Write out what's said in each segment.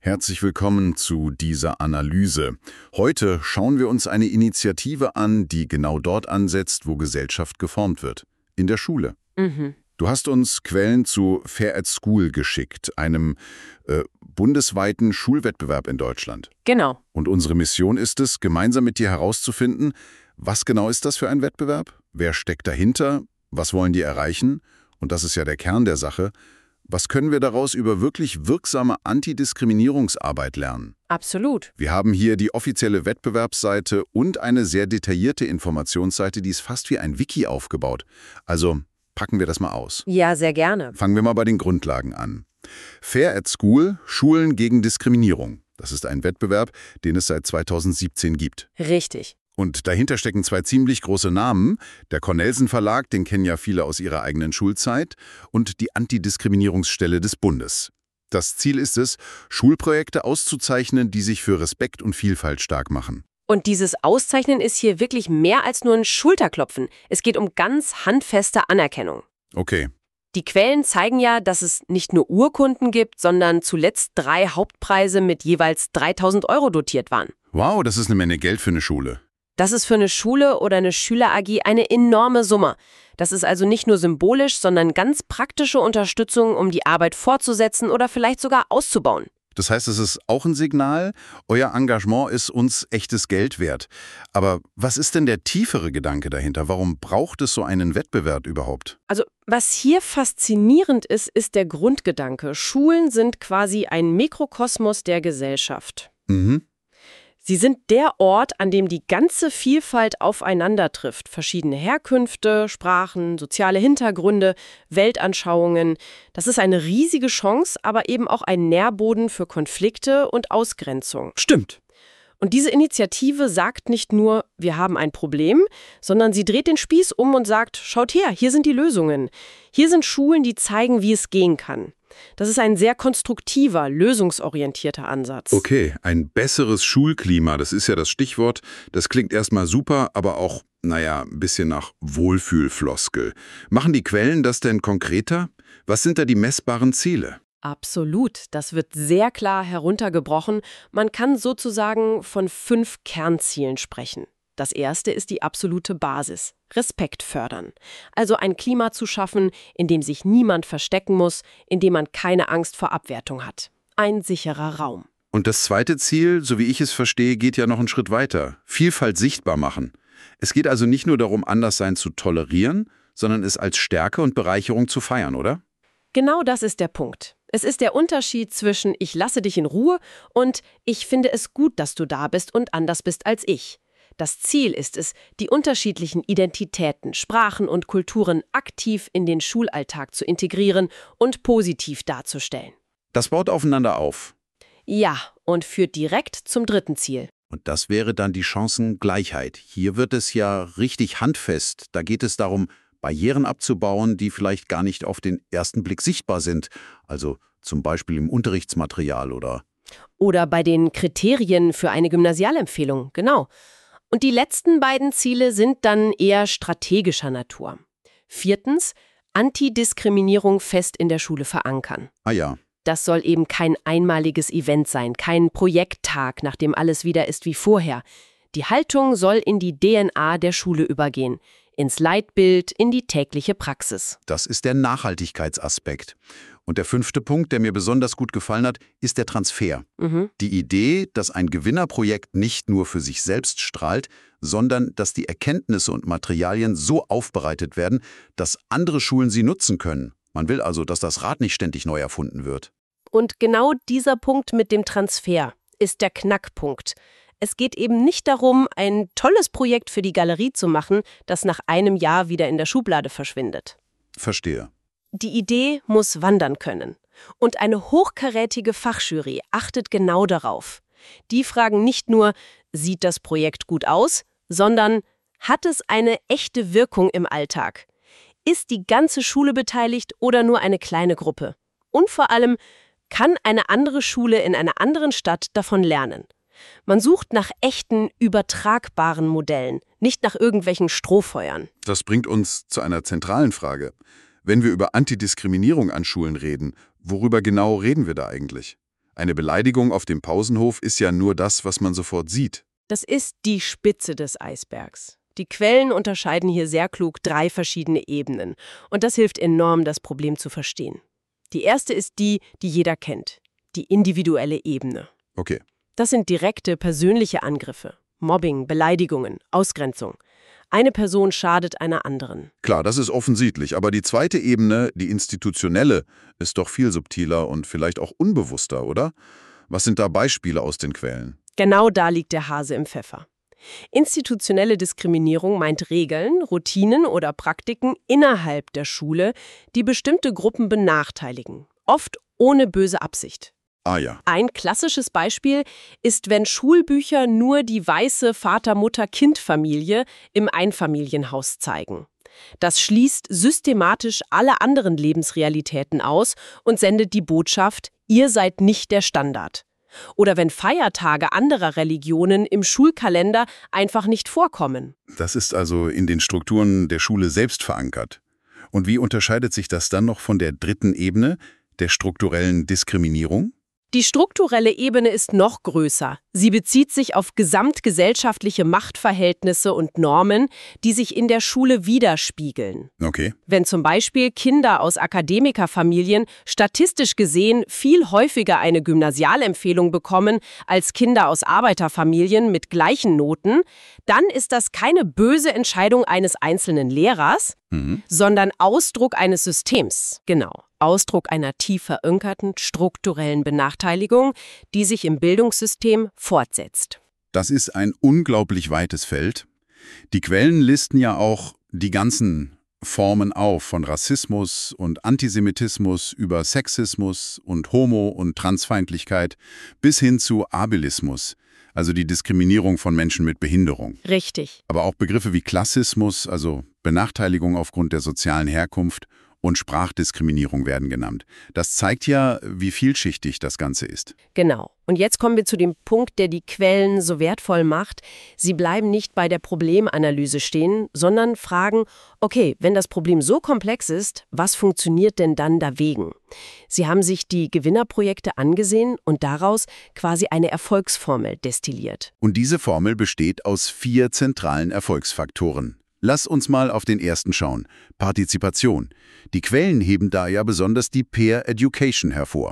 Herzlich willkommen zu dieser Analyse. Heute schauen wir uns eine Initiative an, die genau dort ansetzt, wo Gesellschaft geformt wird. In der Schule. Du hast uns Quellen zu Fair at School geschickt, einem bundesweiten Schulwettbewerb in Deutschland. Genau. Und unsere Mission ist es, gemeinsam mit dir herauszufinden, was genau ist das für ein Wettbewerb? Wer steckt dahinter? Was wollen die erreichen? Und das ist ja der Kern der Sache. Was können wir daraus über wirklich wirksame Antidiskriminierungsarbeit lernen? Absolut. Wir haben hier die offizielle Wettbewerbsseite und eine sehr detaillierte Informationsseite, die ist fast wie ein Wiki aufgebaut. Also packen wir das mal aus. Ja, sehr gerne. Fangen wir mal bei den Grundlagen an. Fair at School, Schulen gegen Diskriminierung. Das ist ein Wettbewerb, den es seit 2017 gibt. Richtig. Und dahinter stecken zwei ziemlich große Namen. Der Cornelsen Verlag, den kennen ja viele aus ihrer eigenen Schulzeit, und die Antidiskriminierungsstelle des Bundes. Das Ziel ist es, Schulprojekte auszuzeichnen, die sich für Respekt und Vielfalt stark machen. Und dieses Auszeichnen ist hier wirklich mehr als nur ein Schulterklopfen. Es geht um ganz handfeste Anerkennung. Okay. Die Quellen zeigen ja, dass es nicht nur Urkunden gibt, sondern zuletzt 3 Hauptpreise mit jeweils 3.000 € dotiert waren. Wow, das ist eine Menge Geld für eine Schule. Das ist für eine Schule oder eine Schüler-AG eine enorme Summe. Das ist also nicht nur symbolisch, sondern ganz praktische Unterstützung, um die Arbeit fortzusetzen oder vielleicht sogar auszubauen. Das heißt, es ist auch ein Signal, euer Engagement ist uns echtes Geld wert. Aber was ist denn der tiefere Gedanke dahinter? Warum braucht es so einen Wettbewerb überhaupt? Also, was hier faszinierend ist, ist der Grundgedanke. Schulen sind quasi ein Mikrokosmos der Gesellschaft. Sie sind der Ort, an dem die ganze Vielfalt aufeinander trifft. Verschiedene Herkünfte, Sprachen, soziale Hintergründe, Weltanschauungen. Das ist eine riesige Chance, aber eben auch ein Nährboden für Konflikte und Ausgrenzung. Stimmt. Und diese Initiative sagt nicht nur, wir haben ein Problem, sondern sie dreht den Spieß um und sagt, schaut her, hier sind die Lösungen. Hier sind Schulen, die zeigen, wie es gehen kann. Das ist ein sehr konstruktiver, lösungsorientierter Ansatz. Okay, ein besseres Schulklima, das ist ja das Stichwort. Das klingt erstmal super, aber auch, ein bisschen nach Wohlfühlfloskel. Machen die Quellen das denn konkreter? Was sind da die messbaren Ziele? Absolut, das wird sehr klar heruntergebrochen. Man kann sozusagen von 5 Kernzielen sprechen. Das erste ist die absolute Basis. Respekt fördern. Also ein Klima zu schaffen, in dem sich niemand verstecken muss, in dem man keine Angst vor Abwertung hat. Ein sicherer Raum. Und das zweite Ziel, so wie ich es verstehe, geht ja noch einen Schritt weiter. Vielfalt sichtbar machen. Es geht also nicht nur darum, Anderssein zu tolerieren, sondern es als Stärke und Bereicherung zu feiern, oder? Genau das ist der Punkt. Es ist der Unterschied zwischen ich lasse dich in Ruhe und ich finde es gut, dass du da bist und anders bist als ich. Das Ziel ist es, die unterschiedlichen Identitäten, Sprachen und Kulturen aktiv in den Schulalltag zu integrieren und positiv darzustellen. Das baut aufeinander auf. Ja, und führt direkt zum dritten Ziel. Und das wäre dann die Chancengleichheit. Hier wird es ja richtig handfest. Da geht es darum, Barrieren abzubauen, die vielleicht gar nicht auf den ersten Blick sichtbar sind. Also zum Beispiel im Unterrichtsmaterial Oder bei den Kriterien für eine Gymnasialempfehlung, genau. Und die letzten beiden Ziele sind dann eher strategischer Natur. 4. Antidiskriminierung fest in der Schule verankern. Ah ja. Das soll eben kein einmaliges Event sein, kein Projekttag, nach dem alles wieder ist wie vorher. Die Haltung soll in die DNA der Schule übergehen, ins Leitbild, in die tägliche Praxis. Das ist der Nachhaltigkeitsaspekt. Und der 5. Punkt, der mir besonders gut gefallen hat, ist der Transfer. Die Idee, dass ein Gewinnerprojekt nicht nur für sich selbst strahlt, sondern dass die Erkenntnisse und Materialien so aufbereitet werden, dass andere Schulen sie nutzen können. Man will also, dass das Rad nicht ständig neu erfunden wird. Und genau dieser Punkt mit dem Transfer ist der Knackpunkt. Es geht eben nicht darum, ein tolles Projekt für die Galerie zu machen, das nach einem Jahr wieder in der Schublade verschwindet. Verstehe. Die Idee muss wandern können. Und eine hochkarätige Fachjury achtet genau darauf. Die fragen nicht nur, sieht das Projekt gut aus, sondern hat es eine echte Wirkung im Alltag? Ist die ganze Schule beteiligt oder nur eine kleine Gruppe? Und vor allem, kann eine andere Schule in einer anderen Stadt davon lernen? Man sucht nach echten, übertragbaren Modellen, nicht nach irgendwelchen Strohfeuern. Das bringt uns zu einer zentralen Frage. Wenn wir über Antidiskriminierung an Schulen reden, worüber genau reden wir da eigentlich? Eine Beleidigung auf dem Pausenhof ist ja nur das, was man sofort sieht. Das ist die Spitze des Eisbergs. Die Quellen unterscheiden hier sehr klug 3 verschiedene Ebenen. Und das hilft enorm, das Problem zu verstehen. Die erste ist die jeder kennt. Die individuelle Ebene. Okay. Das sind direkte, persönliche Angriffe. Mobbing, Beleidigungen, Ausgrenzung. Eine Person schadet einer anderen. Klar, das ist offensichtlich. Aber die zweite Ebene, die institutionelle, ist doch viel subtiler und vielleicht auch unbewusster, oder? Was sind da Beispiele aus den Quellen? Genau da liegt der Hase im Pfeffer. Institutionelle Diskriminierung meint Regeln, Routinen oder Praktiken innerhalb der Schule, die bestimmte Gruppen benachteiligen, oft ohne böse Absicht. Ah ja. Ein klassisches Beispiel ist, wenn Schulbücher nur die weiße Vater-Mutter-Kind-Familie im Einfamilienhaus zeigen. Das schließt systematisch alle anderen Lebensrealitäten aus und sendet die Botschaft, ihr seid nicht der Standard. Oder wenn Feiertage anderer Religionen im Schulkalender einfach nicht vorkommen. Das ist also in den Strukturen der Schule selbst verankert. Und wie unterscheidet sich das dann noch von der dritten Ebene, der strukturellen Diskriminierung? Die strukturelle Ebene ist noch größer. Sie bezieht sich auf gesamtgesellschaftliche Machtverhältnisse und Normen, die sich in der Schule widerspiegeln. Okay. Wenn zum Beispiel Kinder aus Akademikerfamilien statistisch gesehen viel häufiger eine Gymnasialempfehlung bekommen als Kinder aus Arbeiterfamilien mit gleichen Noten, dann ist das keine böse Entscheidung eines einzelnen Lehrers, sondern Ausdruck eines Systems. Genau. Ausdruck einer tief verankerten strukturellen Benachteiligung, die sich im Bildungssystem fortsetzt. Das ist ein unglaublich weites Feld. Die Quellen listen ja auch die ganzen Formen auf, von Rassismus und Antisemitismus über Sexismus und Homo- und Transfeindlichkeit bis hin zu Ableismus, also die Diskriminierung von Menschen mit Behinderung. Richtig. Aber auch Begriffe wie Klassismus, also Benachteiligung aufgrund der sozialen Herkunft, und Sprachdiskriminierung werden genannt. Das zeigt ja, wie vielschichtig das Ganze ist. Genau. Und jetzt kommen wir zu dem Punkt, der die Quellen so wertvoll macht. Sie bleiben nicht bei der Problemanalyse stehen, sondern fragen, okay, wenn das Problem so komplex ist, was funktioniert denn dann dagegen? Sie haben sich die Gewinnerprojekte angesehen und daraus quasi eine Erfolgsformel destilliert. Und diese Formel besteht aus 4 zentralen Erfolgsfaktoren. Lass uns mal auf den ersten schauen. Partizipation. Die Quellen heben da ja besonders die Peer Education hervor.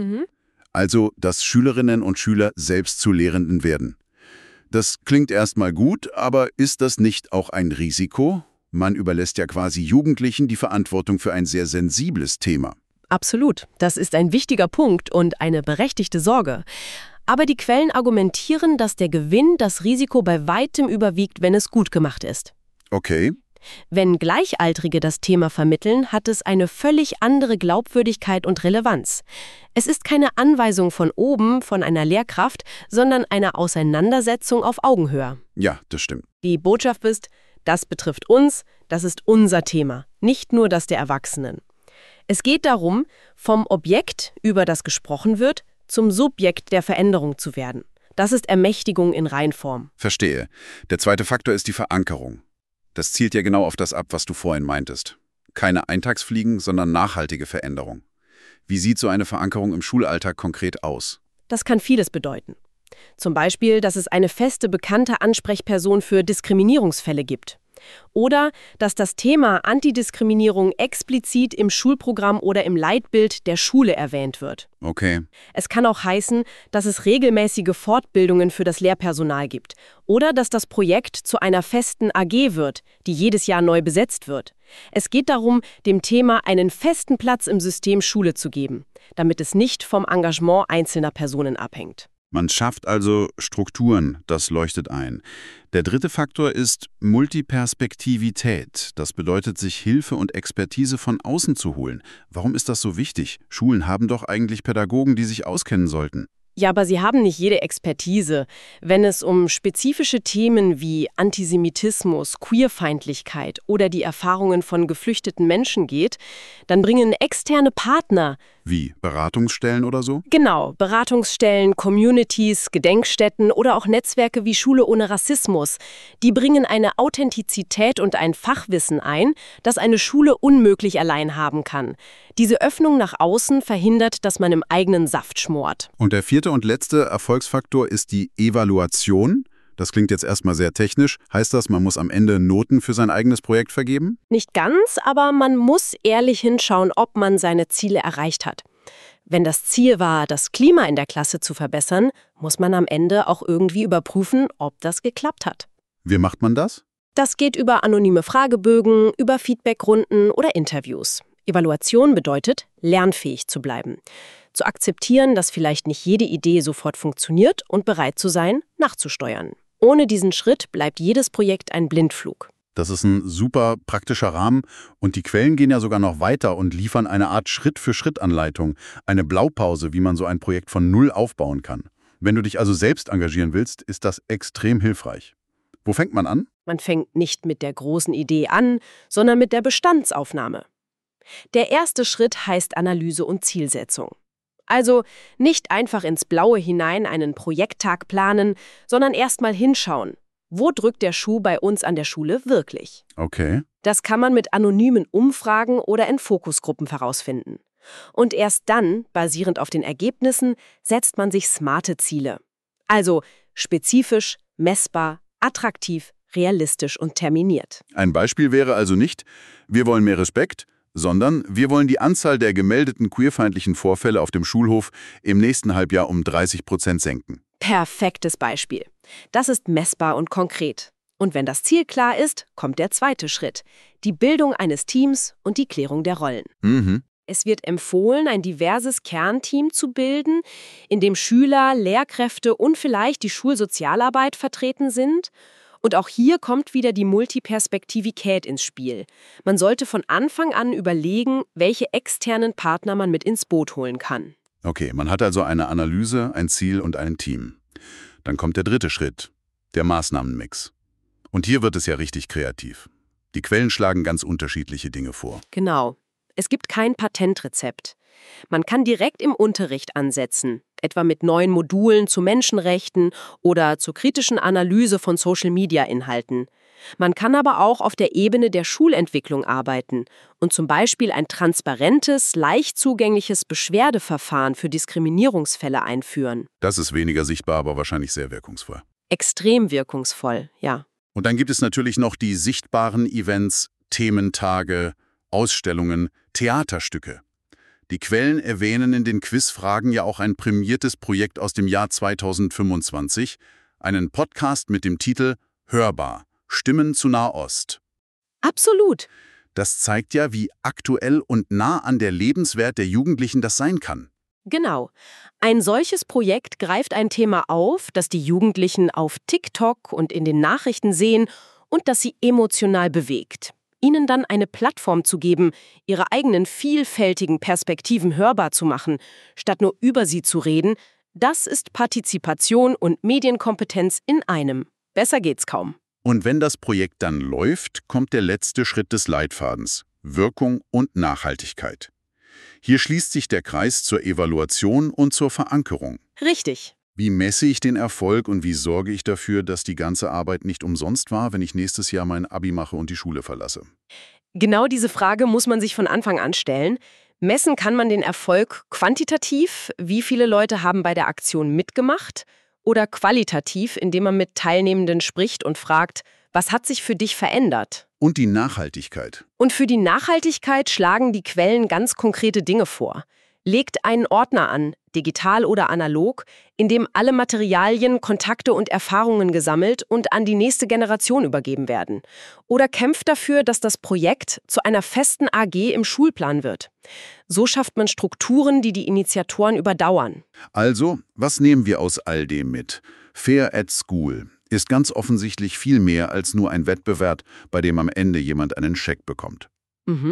Also, dass Schülerinnen und Schüler selbst zu Lehrenden werden. Das klingt erstmal gut, aber ist das nicht auch ein Risiko? Man überlässt ja quasi Jugendlichen die Verantwortung für ein sehr sensibles Thema. Absolut. Das ist ein wichtiger Punkt und eine berechtigte Sorge. Aber die Quellen argumentieren, dass der Gewinn das Risiko bei weitem überwiegt, wenn es gut gemacht ist. Okay. Wenn Gleichaltrige das Thema vermitteln, hat es eine völlig andere Glaubwürdigkeit und Relevanz. Es ist keine Anweisung von oben, von einer Lehrkraft, sondern eine Auseinandersetzung auf Augenhöhe. Ja, das stimmt. Die Botschaft ist, das betrifft uns, das ist unser Thema, nicht nur das der Erwachsenen. Es geht darum, vom Objekt, über das gesprochen wird, zum Subjekt der Veränderung zu werden. Das ist Ermächtigung in Reinform. Verstehe. Der zweite Faktor ist die Verankerung. Das zielt ja genau auf das ab, was du vorhin meintest. Keine Eintagsfliegen, sondern nachhaltige Veränderung. Wie sieht so eine Verankerung im Schulalltag konkret aus? Das kann vieles bedeuten. Zum Beispiel, dass es eine feste, bekannte Ansprechperson für Diskriminierungsfälle gibt. Oder dass das Thema Antidiskriminierung explizit im Schulprogramm oder im Leitbild der Schule erwähnt wird. Okay. Es kann auch heißen, dass es regelmäßige Fortbildungen für das Lehrpersonal gibt. Oder dass das Projekt zu einer festen AG wird, die jedes Jahr neu besetzt wird. Es geht darum, dem Thema einen festen Platz im System Schule zu geben, damit es nicht vom Engagement einzelner Personen abhängt. Man schafft also Strukturen, das leuchtet ein. Der dritte Faktor ist Multiperspektivität. Das bedeutet, sich Hilfe und Expertise von außen zu holen. Warum ist das so wichtig? Schulen haben doch eigentlich Pädagogen, die sich auskennen sollten. Ja, aber sie haben nicht jede Expertise. Wenn es um spezifische Themen wie Antisemitismus, Queerfeindlichkeit oder die Erfahrungen von geflüchteten Menschen geht, dann bringen externe Partner Wie? Beratungsstellen oder so? Genau, Beratungsstellen, Communities, Gedenkstätten oder auch Netzwerke wie Schule ohne Rassismus, die bringen eine Authentizität und ein Fachwissen ein, das eine Schule unmöglich allein haben kann. Diese Öffnung nach außen verhindert, dass man im eigenen Saft schmort. Und der vierte und letzte Erfolgsfaktor ist die Evaluation. Das klingt jetzt erstmal sehr technisch. Heißt das, man muss am Ende Noten für sein eigenes Projekt vergeben? Nicht ganz, aber man muss ehrlich hinschauen, ob man seine Ziele erreicht hat. Wenn das Ziel war, das Klima in der Klasse zu verbessern, muss man am Ende auch irgendwie überprüfen, ob das geklappt hat. Wie macht man das? Das geht über anonyme Fragebögen, über Feedbackrunden oder Interviews. Evaluation bedeutet, lernfähig zu bleiben. Zu akzeptieren, dass vielleicht nicht jede Idee sofort funktioniert und bereit zu sein, nachzusteuern. Ohne diesen Schritt bleibt jedes Projekt ein Blindflug. Das ist ein super praktischer Rahmen und die Quellen gehen ja sogar noch weiter und liefern eine Art Schritt-für-Schritt-Anleitung, eine Blaupause, wie man so ein Projekt von Null aufbauen kann. Wenn du dich also selbst engagieren willst, ist das extrem hilfreich. Wo fängt man an? Man fängt nicht mit der großen Idee an, sondern mit der Bestandsaufnahme. Der erste Schritt heißt Analyse und Zielsetzung. Also nicht einfach ins Blaue hinein einen Projekttag planen, sondern erstmal hinschauen. Wo drückt der Schuh bei uns an der Schule wirklich? Okay. Das kann man mit anonymen Umfragen oder in Fokusgruppen herausfinden. Und erst dann, basierend auf den Ergebnissen, setzt man sich smarte Ziele. Also spezifisch, messbar, attraktiv, realistisch und terminiert. Ein Beispiel wäre also nicht, wir wollen mehr Respekt, sondern wir wollen die Anzahl der gemeldeten queerfeindlichen Vorfälle auf dem Schulhof im nächsten Halbjahr um 30% senken. Perfektes Beispiel. Das ist messbar und konkret. Und wenn das Ziel klar ist, kommt der zweite Schritt: die Bildung eines Teams und die Klärung der Rollen. Es wird empfohlen, ein diverses Kernteam zu bilden, in dem Schüler, Lehrkräfte und vielleicht die Schulsozialarbeit vertreten sind. Und auch hier kommt wieder die Multiperspektivität ins Spiel. Man sollte von Anfang an überlegen, welche externen Partner man mit ins Boot holen kann. Okay, man hat also eine Analyse, ein Ziel und ein Team. Dann kommt der dritte Schritt, der Maßnahmenmix. Und hier wird es ja richtig kreativ. Die Quellen schlagen ganz unterschiedliche Dinge vor. Genau. Es gibt kein Patentrezept. Man kann direkt im Unterricht ansetzen, etwa mit neuen Modulen zu Menschenrechten oder zur kritischen Analyse von Social-Media-Inhalten. Man kann aber auch auf der Ebene der Schulentwicklung arbeiten und zum Beispiel ein transparentes, leicht zugängliches Beschwerdeverfahren für Diskriminierungsfälle einführen. Das ist weniger sichtbar, aber wahrscheinlich sehr wirkungsvoll. Extrem wirkungsvoll, ja. Und dann gibt es natürlich noch die sichtbaren Events, Thementage, Ausstellungen, Theaterstücke. Die Quellen erwähnen in den Quizfragen ja auch ein prämiertes Projekt aus dem Jahr 2025, einen Podcast mit dem Titel Hörbar – Stimmen zu Nahost. Absolut. Das zeigt ja, wie aktuell und nah an der Lebenswelt der Jugendlichen das sein kann. Genau. Ein solches Projekt greift ein Thema auf, das die Jugendlichen auf TikTok und in den Nachrichten sehen und das sie emotional bewegt. Ihnen dann eine Plattform zu geben, ihre eigenen vielfältigen Perspektiven hörbar zu machen, statt nur über sie zu reden, das ist Partizipation und Medienkompetenz in einem. Besser geht's kaum. Und wenn das Projekt dann läuft, kommt der letzte Schritt des Leitfadens: Wirkung und Nachhaltigkeit. Hier schließt sich der Kreis zur Evaluation und zur Verankerung. Richtig. Wie messe ich den Erfolg und wie sorge ich dafür, dass die ganze Arbeit nicht umsonst war, wenn ich nächstes Jahr mein Abi mache und die Schule verlasse? Genau diese Frage muss man sich von Anfang an stellen. Messen kann man den Erfolg quantitativ, wie viele Leute haben bei der Aktion mitgemacht, oder qualitativ, indem man mit Teilnehmenden spricht und fragt, was hat sich für dich verändert? Und die Nachhaltigkeit. Und für die Nachhaltigkeit schlagen die Quellen ganz konkrete Dinge vor. Legt einen Ordner an, digital oder analog, in dem alle Materialien, Kontakte und Erfahrungen gesammelt und an die nächste Generation übergeben werden. Oder kämpft dafür, dass das Projekt zu einer festen AG im Schulplan wird. So schafft man Strukturen, die die Initiatoren überdauern. Also, was nehmen wir aus all dem mit? Fair at School ist ganz offensichtlich viel mehr als nur ein Wettbewerb, bei dem am Ende jemand einen Scheck bekommt.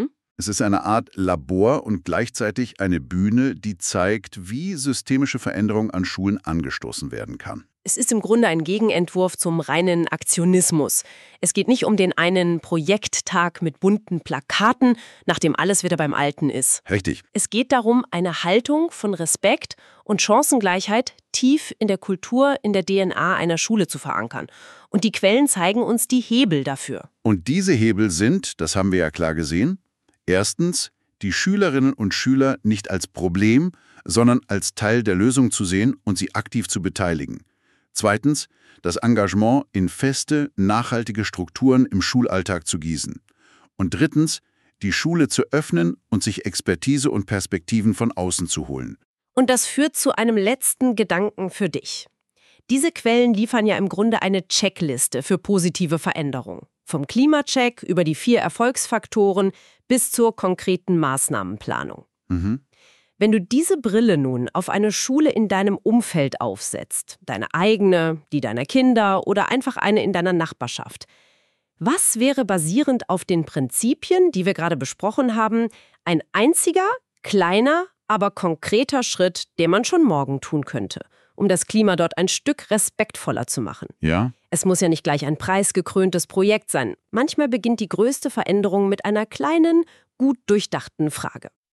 Es ist eine Art Labor und gleichzeitig eine Bühne, die zeigt, wie systemische Veränderung an Schulen angestoßen werden kann. Es ist im Grunde ein Gegenentwurf zum reinen Aktionismus. Es geht nicht um den einen Projekttag mit bunten Plakaten, nachdem alles wieder beim Alten ist. Richtig. Es geht darum, eine Haltung von Respekt und Chancengleichheit tief in der Kultur, in der DNA einer Schule zu verankern. Und die Quellen zeigen uns die Hebel dafür. Und diese Hebel sind, das haben wir ja klar gesehen, erstens, die Schülerinnen und Schüler nicht als Problem, sondern als Teil der Lösung zu sehen und sie aktiv zu beteiligen. Zweitens, das Engagement in feste, nachhaltige Strukturen im Schulalltag zu gießen. Und drittens, die Schule zu öffnen und sich Expertise und Perspektiven von außen zu holen. Und das führt zu einem letzten Gedanken für dich. Diese Quellen liefern ja im Grunde eine Checkliste für positive Veränderung. Vom Klimacheck über die 4 Erfolgsfaktoren bis zur konkreten Maßnahmenplanung. Wenn du diese Brille nun auf eine Schule in deinem Umfeld aufsetzt, deine eigene, die deiner Kinder oder einfach eine in deiner Nachbarschaft, was wäre basierend auf den Prinzipien, die wir gerade besprochen haben, ein einziger, kleiner, aber konkreter Schritt, den man schon morgen tun könnte, um das Klima dort ein Stück respektvoller zu machen? Ja? Es muss ja nicht gleich ein preisgekröntes Projekt sein. Manchmal beginnt die größte Veränderung mit einer kleinen, gut durchdachten Frage.